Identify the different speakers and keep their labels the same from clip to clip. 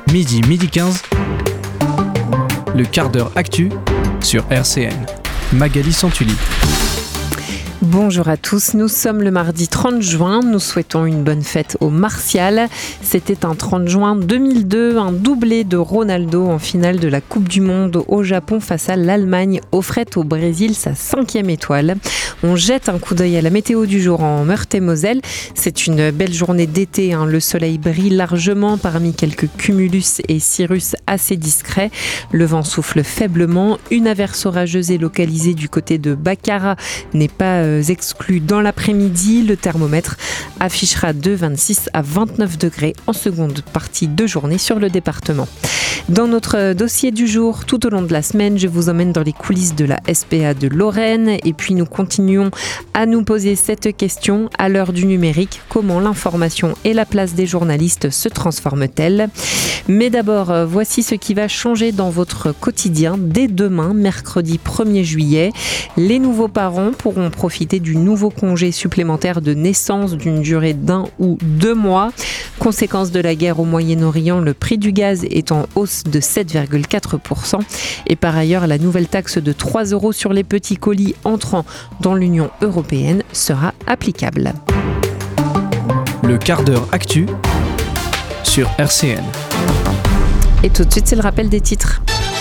Speaker 1: Midi 15, le quart d'heure actu sur RCN. Magali Santulli.
Speaker 2: Bonjour à tous, nous sommes le mardi 30 juin, nous souhaitons une bonne fête aux Martial. C'était un 30 juin 2002, un doublé de Ronaldo en finale de la Coupe du Monde au Japon face à l'Allemagne, offrait au Brésil sa 5e étoile. On jette un coup d'œil à la météo du jour en Meurthe-et-Moselle. C'est une belle journée d'été, le soleil brille largement parmi quelques cumulus et cirrus assez discrets. Le vent souffle faiblement, une averse orageuse est localisée du côté de Baccarat n'est pas exclu dans l'après-midi. Le thermomètre affichera de 26 à 29 degrés en seconde partie de journée sur le département. Dans notre dossier du jour, tout au long de la semaine, je vous emmène dans les coulisses de la SPA de Lorraine et puis nous continuons à nous poser cette question. À l'heure du numérique, comment l'information et la place des journalistes se transforment-elles ? Mais d'abord, voici ce qui va changer dans votre quotidien dès demain, mercredi 1er juillet. Les nouveaux parents pourront profiter du nouveau congé supplémentaire de naissance d'une durée d'1 ou 2 mois. Conséquence de la guerre au Moyen-Orient, le prix du gaz est en hausse de 7,4%. Et par ailleurs, la nouvelle taxe de 3 € sur les petits colis entrant dans l'Union européenne sera applicable.
Speaker 1: Le quart d'heure actu sur RCN.
Speaker 2: Et tout de suite, c'est le rappel des titres.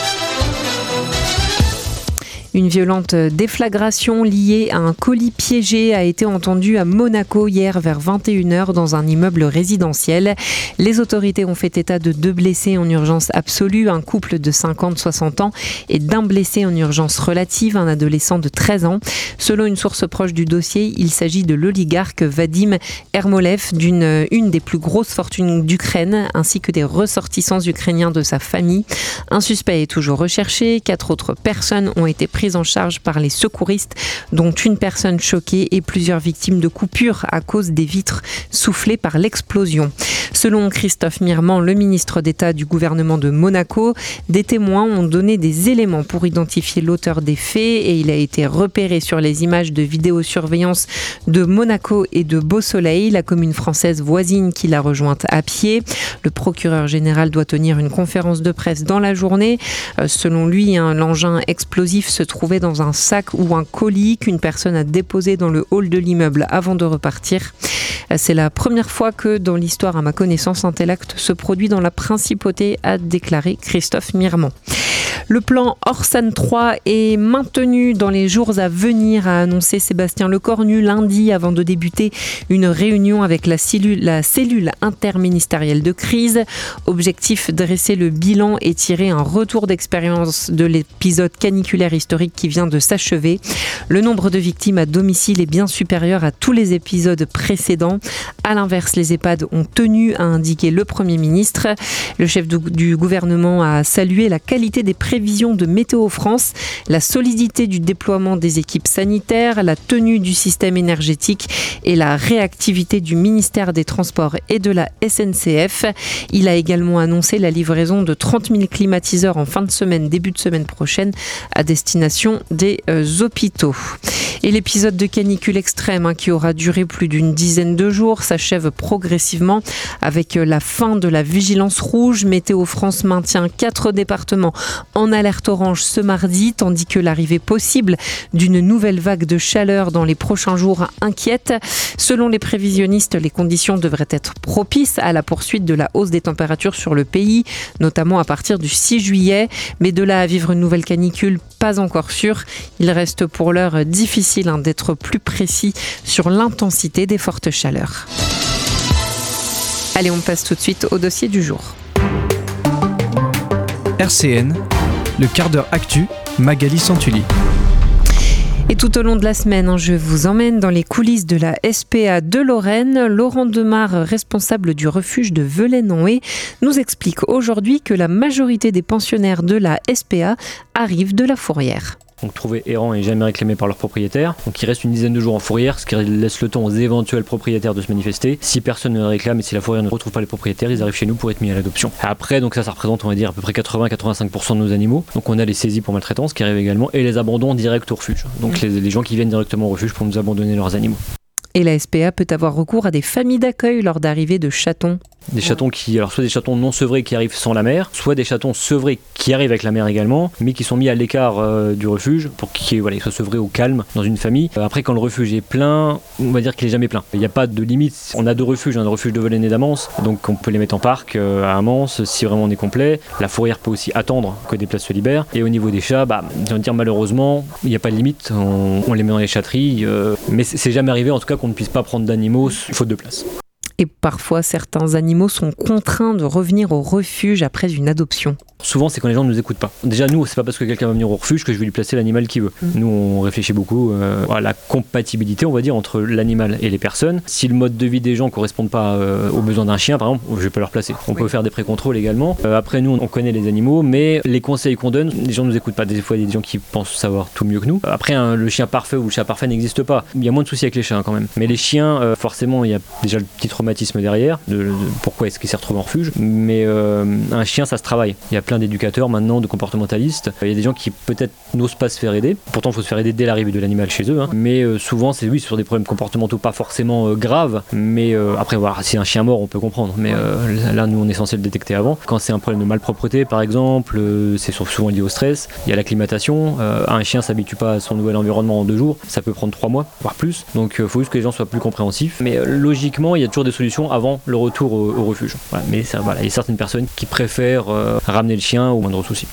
Speaker 2: Une violente déflagration liée à un colis piégé a été entendue à Monaco hier vers 21h dans un immeuble résidentiel. Les autorités ont fait état de 2 blessés en urgence absolue, un couple de 50-60 ans et d'un blessé en urgence relative, un adolescent de 13 ans. Selon une source proche du dossier, il s'agit de l'oligarque Vadim Ermolev, une des plus grosses fortunes d'Ukraine, ainsi que des ressortissants ukrainiens de sa famille. Un suspect est toujours recherché, 4 autres personnes ont été prises en charge par les secouristes, dont une personne choquée et plusieurs victimes de coupures à cause des vitres soufflées par l'explosion. Selon Christophe Mirman, le ministre d'État du gouvernement de Monaco, des témoins ont donné des éléments pour identifier l'auteur des faits et il a été repéré sur les images de vidéosurveillance de Monaco et de Beausoleil, la commune française voisine qui l'a rejointe à pied. Le procureur général doit tenir une conférence de presse dans la journée. Selon lui, l'engin explosif se trouvait dans un sac ou un colis qu'une personne a déposé dans le hall de l'immeuble avant de repartir. C'est la première fois que dans l'histoire, à ma connaissance, un tel acte se produit dans la principauté, a déclaré Christophe Mirman. Le plan Orsan 3 est maintenu dans les jours à venir, a annoncé Sébastien Lecornu lundi avant de débuter une réunion avec la cellule interministérielle de crise. Objectif, dresser le bilan et tirer un retour d'expérience de l'épisode caniculaire historique qui vient de s'achever. Le nombre de victimes à domicile est bien supérieur à tous les épisodes précédents. À l'inverse, les EHPAD ont tenu, à indiquer le Premier ministre. Le chef du gouvernement a salué la qualité des prévisions de Météo France, la solidité du déploiement des équipes sanitaires, la tenue du système énergétique et la réactivité du ministère des Transports et de la SNCF. Il a également annoncé la livraison de 30 000 climatiseurs en fin de semaine, début de semaine prochaine, à destination des hôpitaux. Et l'épisode de canicule extrême qui aura duré plus d'une dizaine de jours s'achève progressivement avec la fin de la vigilance rouge. Météo France maintient 4 départements en alerte orange ce mardi, tandis que l'arrivée possible d'une nouvelle vague de chaleur dans les prochains jours inquiète. Selon les prévisionnistes, les conditions devraient être propices à la poursuite de la hausse des températures sur le pays, notamment à partir du 6 juillet. Mais de là à vivre une nouvelle canicule, pas encore sûr. Il reste pour l'heure difficile d'être plus précis sur l'intensité des fortes chaleurs. Allez, on passe tout de suite au dossier du jour.
Speaker 1: RCN, le quart d'heure actu, Magali Santulli.
Speaker 2: Et tout au long de la semaine, je vous emmène dans les coulisses de la SPA de Lorraine. Laurent Demar, responsable du refuge de Velaine-en-Haye, nous explique aujourd'hui que la majorité des pensionnaires de la SPA arrivent de la Fourrière.
Speaker 3: Donc trouvés errants et jamais réclamés par leur propriétaire. Donc il reste une dizaine de jours en fourrière, ce qui laisse le temps aux éventuels propriétaires de se manifester. Si personne ne réclame et si la fourrière ne retrouve pas les propriétaires, ils arrivent chez nous pour être mis à l'adoption. Après, donc ça représente, on va dire, à peu près 80-85% de nos animaux. Donc on a les saisies pour maltraitance qui arrivent également et les abandons directs au refuge. Donc les gens qui viennent directement au refuge pour nous abandonner leurs animaux.
Speaker 2: Et la SPA peut avoir recours à des familles d'accueil lors d'arrivée de chatons.
Speaker 3: Des chatons soit des chatons non sevrés qui arrivent sans la mère, soit des chatons sevrés qui arrivent avec la mère également, mais qui sont mis à l'écart du refuge pour qu'ils soient sevrés au calme dans une famille. Après, quand le refuge est plein, on va dire qu'il est jamais plein. Il n'y a pas de limite. On a 2 refuges, un refuge de Volenay et d'Amance, donc on peut les mettre en parc à Amance si vraiment on est complet. La fourrière peut aussi attendre que des places se libèrent. Et au niveau des chats, je veux dire malheureusement, il n'y a pas de limite. On les met dans les chatteries, mais c'est jamais arrivé en tout cas qu'on ne puisse pas prendre d'animaux faute de place.
Speaker 2: Et parfois, certains animaux sont contraints de revenir au refuge après une adoption.
Speaker 3: Souvent, c'est quand les gens ne nous écoutent pas. Déjà, nous, c'est pas parce que quelqu'un va venir au refuge que je vais lui placer l'animal qu'il veut. Nous, on réfléchit beaucoup à la compatibilité, on va dire, entre l'animal et les personnes. Si le mode de vie des gens ne correspond pas aux besoins d'un chien, par exemple, je vais pas leur placer. On peut faire des pré-contrôles également. Après, nous, on connaît les animaux, mais les conseils qu'on donne, les gens ne nous écoutent pas. Des fois, il y a des gens qui pensent savoir tout mieux que nous. Après, le chien parfait ou le chat parfait n'existe pas. Il y a moins de soucis avec les chiens quand même. Mais les chiens, forcément, il y a déjà le petit traumatisme derrière, de pourquoi est-ce qu'il s'est retrouvé en refuge. Mais un chien, ça se travaille. Il y a plein d'éducateurs maintenant, de comportementalistes. Il y a des gens qui peut-être n'osent pas se faire aider. Pourtant, il faut se faire aider dès l'arrivée de l'animal chez eux. Mais souvent, c'est sur des problèmes comportementaux pas forcément graves. Mais après, voilà, si un chien mort, on peut comprendre. Mais là, nous, on est censé le détecter avant. Quand c'est un problème de malpropreté, par exemple, c'est souvent lié au stress. Il y a l'acclimatation. Un chien s'habitue pas à son nouvel environnement en 2 jours. Ça peut prendre 3 mois, voire plus. Donc, il faut juste que les gens soient plus compréhensifs. Mais logiquement, il y a toujours des solutions avant le retour au refuge. Voilà. Mais il y a certaines personnes qui préfèrent ramener le chien au moindre souci.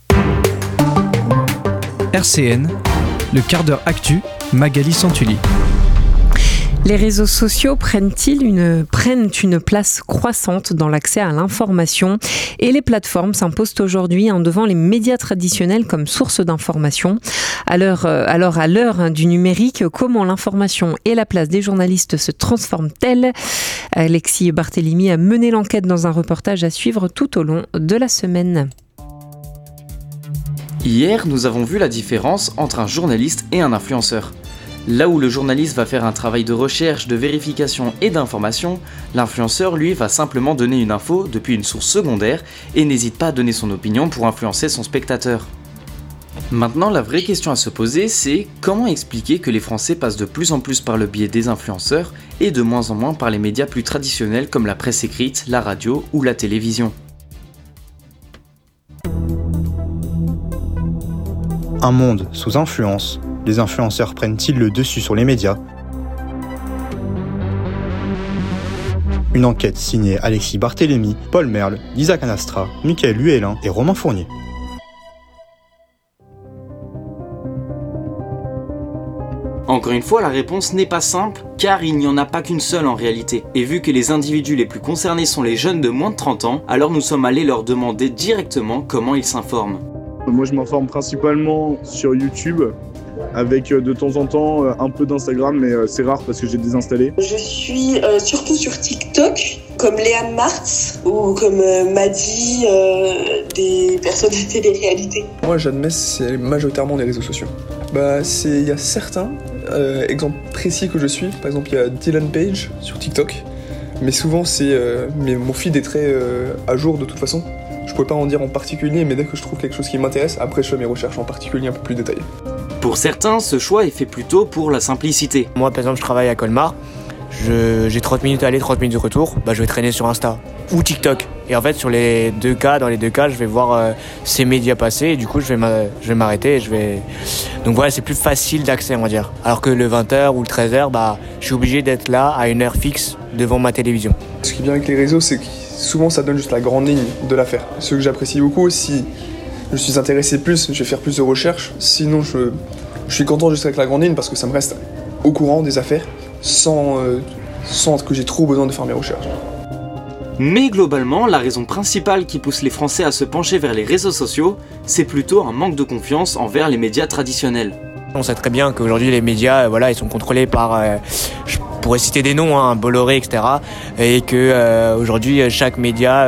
Speaker 1: RCN, le quart d'heure actu, Magali Santulli.
Speaker 2: Les réseaux sociaux prennent une place croissante dans l'accès à l'information et les plateformes s'imposent aujourd'hui devant les médias traditionnels comme source d'information. Alors à l'heure du numérique, comment l'information et la place des journalistes se transforment-elles ? Alexis Barthélémy a mené l'enquête dans un reportage à suivre tout au long de la semaine.
Speaker 4: Hier, nous avons vu la différence entre un journaliste et un influenceur. Là où le journaliste va faire un travail de recherche, de vérification et d'information, l'influenceur, lui, va simplement donner une info depuis une source secondaire et n'hésite pas à donner son opinion pour influencer son spectateur. Maintenant, la vraie question à se poser, c'est comment expliquer que les Français passent de plus en plus par le biais des influenceurs et de moins en moins par les médias plus traditionnels comme la presse écrite, la radio ou la télévision.
Speaker 5: Un monde sous influence. Les influenceurs prennent-ils le dessus sur les médias ? Une enquête signée Alexis Barthélémy, Paul Merle, Lisa Canastra, Michael Huélin et Romain Fournier.
Speaker 4: Encore une fois, la réponse n'est pas simple, car il n'y en a pas qu'une seule en réalité. Et vu que les individus les plus concernés sont les jeunes de moins de 30 ans, alors nous sommes allés leur demander directement comment ils s'informent.
Speaker 6: Moi je m'informe principalement sur YouTube, avec de temps en temps un peu d'Instagram, mais c'est rare parce que j'ai désinstallé.
Speaker 7: Je suis surtout sur TikTok, comme Léa Martz ou comme Maddy, des personnes de télé-réalité.
Speaker 8: Moi j'admets c'est majoritairement les réseaux sociaux. Il y a certains exemples précis que je suis, par exemple il y a Dylan Page sur TikTok, mais souvent mon feed est très à jour de toute façon. Je pourrais pas en dire en particulier, mais dès que je trouve quelque chose qui m'intéresse, après je fais mes recherches en particulier un peu plus détaillées.
Speaker 4: Pour certains, ce choix est fait plutôt pour la simplicité.
Speaker 9: Moi par exemple je travaille à Colmar, j'ai 30 minutes aller, 30 minutes de retour, je vais traîner sur Insta ou TikTok. Et en fait dans les deux cas, je vais voir ces médias passer et du coup je vais m'arrêter et donc voilà, c'est plus facile d'accès on va dire. Alors que le 20h ou le 13h, je suis obligé d'être là à une heure fixe devant ma télévision. Ce
Speaker 8: qui est bien avec les réseaux, c'est que souvent ça donne juste la grande ligne de l'affaire. Ce que j'apprécie beaucoup, si je suis intéressé plus, je vais faire plus de recherches. Sinon je suis content juste avec la grande ligne parce que ça me reste au courant des affaires sans que j'ai trop besoin de faire mes recherches.
Speaker 4: Mais globalement, la raison principale qui pousse les Français à se pencher vers les réseaux sociaux, c'est plutôt un manque de confiance envers les médias traditionnels.
Speaker 9: On sait très bien qu'aujourd'hui les médias, ils sont contrôlés par, je pourrais citer des noms, Bolloré, etc. Et que aujourd'hui chaque média,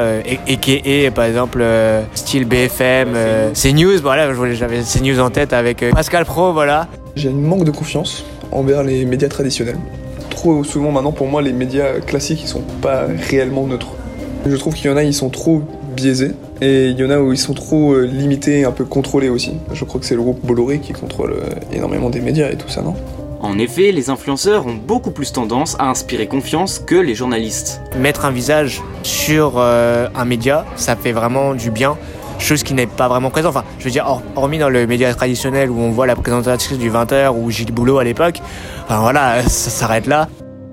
Speaker 9: par exemple style BFM, CNews, j'avais CNews en tête avec Pascal Pro, voilà.
Speaker 8: J'ai un manque de confiance envers les médias traditionnels. Trop souvent maintenant pour moi les médias classiques ils sont pas réellement neutres. Je trouve qu'il y en a ils sont trop biaisés et il y en a où ils sont trop limités, un peu contrôlés aussi. Je crois que c'est le groupe Bolloré qui contrôle énormément des médias et tout ça, non ?
Speaker 4: En effet, les influenceurs ont beaucoup plus tendance à inspirer confiance que les journalistes.
Speaker 9: Mettre un visage sur un média, ça fait vraiment du bien. Chose qui n'est pas vraiment présente. Enfin, je veux dire, hormis dans le média traditionnel où on voit la présentatrice du 20h ou Gilles Boulot à l'époque, enfin voilà, ça s'arrête là.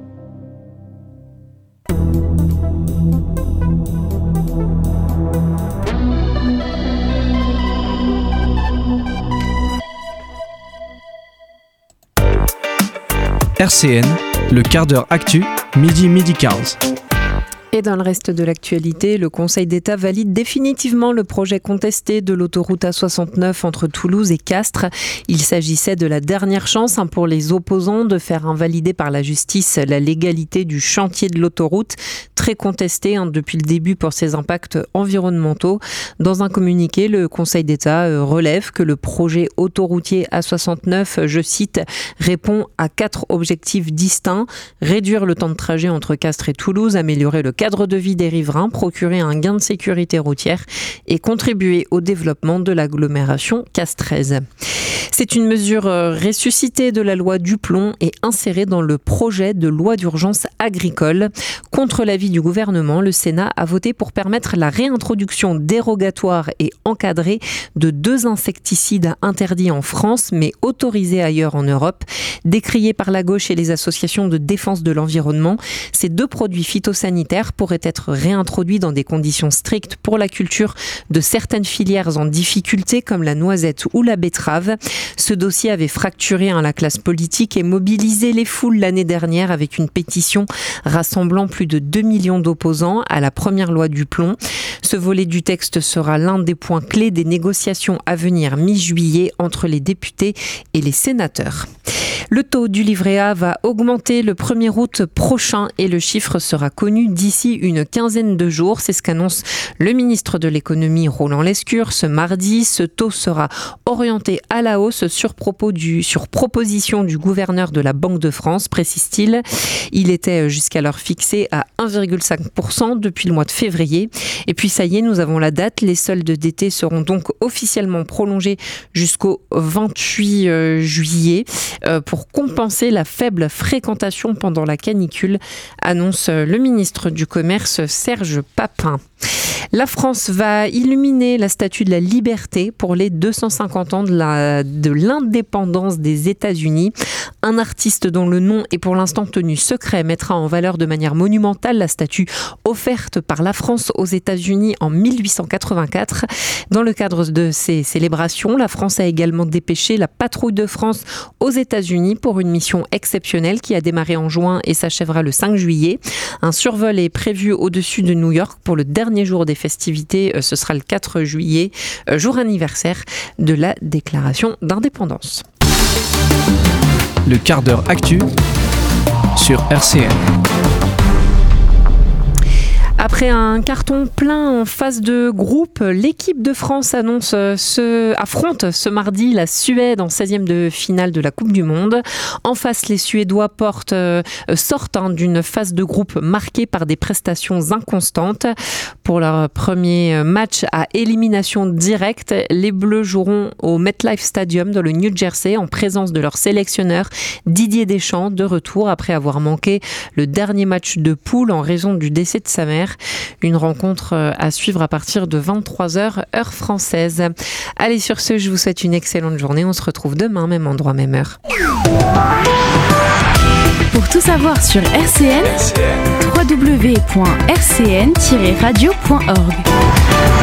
Speaker 1: RCN, le quart d'heure actu, midi 15.
Speaker 2: Et dans le reste de l'actualité, le Conseil d'État valide définitivement le projet contesté de l'autoroute A69 entre Toulouse et Castres. Il s'agissait de la dernière chance pour les opposants de faire invalider par la justice la légalité du chantier de l'autoroute, très contesté depuis le début pour ses impacts environnementaux. Dans un communiqué, le Conseil d'État relève que le projet autoroutier A69, je cite, répond à 4 objectifs distincts: réduire le temps de trajet entre Castres et Toulouse, améliorer le cadre de vie des riverains, procurer un gain de sécurité routière et contribuer au développement de l'agglomération castraise. C'est une mesure ressuscitée de la loi Duplon et insérée dans le projet de loi d'urgence agricole. Contre l'avis du gouvernement, le Sénat a voté pour permettre la réintroduction dérogatoire et encadrée de 2 insecticides interdits en France mais autorisés ailleurs en Europe. Décriés par la gauche et les associations de défense de l'environnement, ces 2 produits phytosanitaires pourraient être réintroduits dans des conditions strictes pour la culture de certaines filières en difficulté comme la noisette ou la betterave. Ce dossier avait fracturé la classe politique et mobilisé les foules l'année dernière avec une pétition rassemblant plus de 2 millions d'opposants à la première loi Duplon. Ce volet du texte sera l'un des points clés des négociations à venir mi-juillet entre les députés et les sénateurs. Le taux du livret A va augmenter le 1er août prochain et le chiffre sera connu d'ici une quinzaine de jours. C'est ce qu'annonce le ministre de l'économie Roland Lescure ce mardi. Ce taux sera orienté à la hausse sur proposition du gouverneur de la Banque de France, précise-t-il. Il était jusqu'alors fixé à 1,5% depuis le mois de février. Et puis ça y est, nous avons la date. Les soldes d'été seront donc officiellement prolongés jusqu'au 28 juillet pour compenser la faible fréquentation pendant la canicule, annonce le ministre du Commerce Serge Papin. La France va illuminer la Statue de la Liberté pour les 250 ans de l'indépendance des États-Unis. Un artiste dont le nom est pour l'instant tenu secret mettra en valeur de manière monumentale la statue offerte par la France aux États-Unis en 1884. Dans le cadre de ces célébrations, la France a également dépêché la Patrouille de France aux États-Unis pour une mission exceptionnelle qui a démarré en juin et s'achèvera le 5 juillet. Un survol est prévu au-dessus de New York pour le dernier jour des festivités. Ce sera le 4 juillet, jour anniversaire de la déclaration d'indépendance.
Speaker 1: Le quart d'heure actu sur RCN.
Speaker 2: Après un carton plein en phase de groupe, l'équipe de France affronte ce mardi la Suède en 16e de finale de la Coupe du Monde. En face, les Suédois sortent d'une phase de groupe marquée par des prestations inconstantes. Pour leur premier match à élimination directe, les Bleus joueront au MetLife Stadium dans le New Jersey en présence de leur sélectionneur Didier Deschamps, de retour après avoir manqué le dernier match de poule en raison du décès de sa mère. Une rencontre à suivre à partir de 23h, heure française. Allez, sur ce, je vous souhaite une excellente journée. On se retrouve demain, même endroit, même heure.
Speaker 10: Pour tout savoir sur RCN, www.rcn-radio.org.